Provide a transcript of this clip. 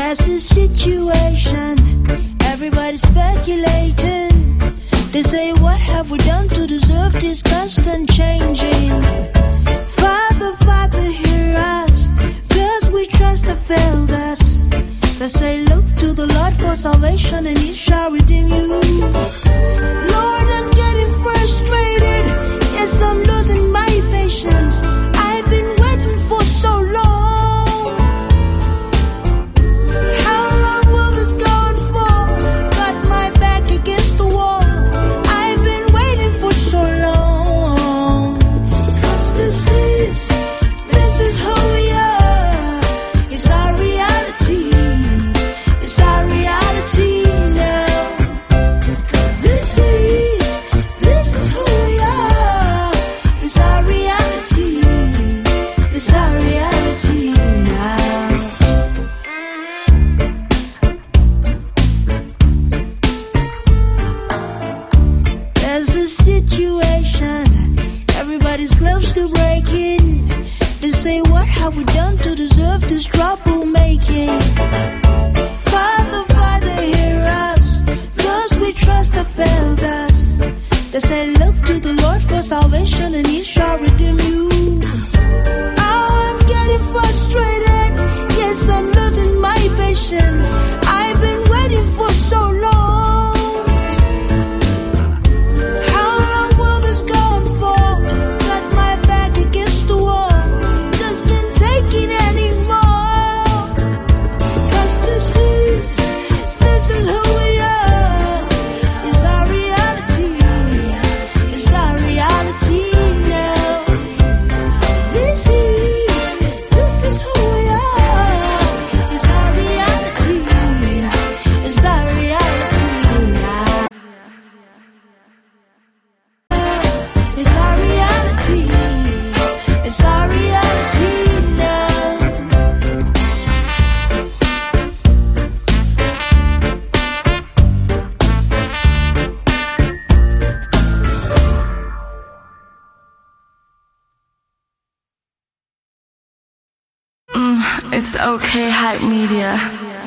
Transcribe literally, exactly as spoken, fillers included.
There's a situation, everybody's speculating. They say, what have we done to deserve this constant changing? Father, Father, hear us, cause we trust have failed us. They say, look to the Lord for salvation and He shall redeem you. Lord, I'm getting frustrated. Yes, I'm losing my patience. I've been waiting for so long. How long will this go on for? Got my back against the wall. I've been waiting for so long. Cause this is, this is who we are. It's our reality. It's our reality now. This is, this is who we are. It's our reality. It's our reality now. There's a situation, everybody's close to breaking. They say, what have we done to deserve this troublemaking? Father, Father, hear us, cause we trust have failed us. They say, look to the Lord for salvation and He shall redeem you. Oh, I'm getting frustrated. Yes, I'm losing my patience. I've been waiting for so long. How long will this go on for? Got my back against the wall. Just can't take it anymore. Cause this is, this is who we are. It's our reality. It's our reality now. This is, this is who we are. It's our reality. It's our reality now. It's our reality. It's our reality now. It's okay, Hype Media.